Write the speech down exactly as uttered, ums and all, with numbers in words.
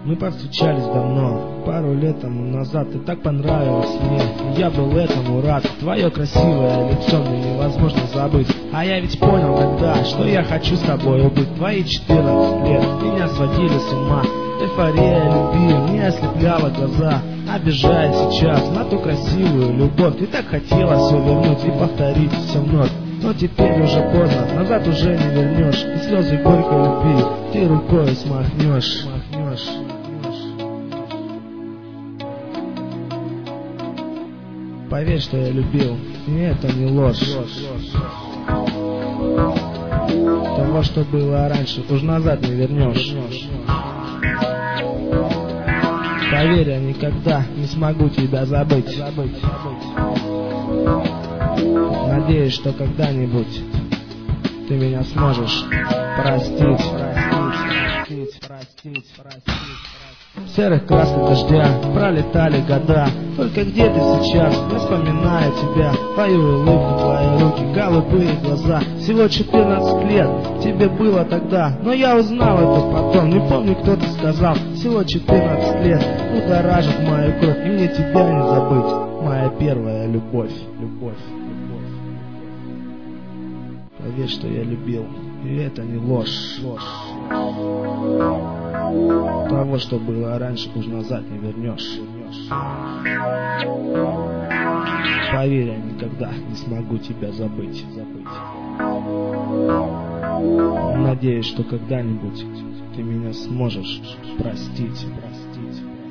Мы повстречались давно, пару лет тому назад. Ты так понравилась мне, и я был этому рад. Твое красивое лицо мне невозможно забыть. А я ведь понял тогда, что я хочу с тобой быть. Твои четырнадцать лет меня сводили с ума. Эйфория любви мне ослепляла глаза. Обижая сейчас на ту красивую любовь. Ты так хотела все вернуть и повторить все вновь. Но теперь уже поздно, назад уже не вернешь. И слезы горькой любви ты рукой смахнешь. смахнешь. Поверь, что я любил, и это не ложь. Того, что было раньше, уж назад не вернешь. Поверь, я никогда не смогу тебя забыть. Надеюсь, что когда-нибудь ты меня сможешь простить. Простить, простить, простить. В серых красках дождя пролетали года. Только где ты сейчас? Я вспоминаю тебя. Твою улыбку, твои руки, голубые глаза. Всего четырнадцать лет тебе было тогда. Но я узнал это потом. Не помню, кто ты сказал. Всего четырнадцать лет будоражит мою кровь. И мне тебя не забыть. Моя первая любовь. Любовь. Любовь. Поверь, что я любил. И это не ложь. Ложь. Того, что было раньше, уж назад не вернешь. Поверь, я никогда не смогу тебя забыть. забыть. Надеюсь, что когда-нибудь ты меня сможешь простить. простить.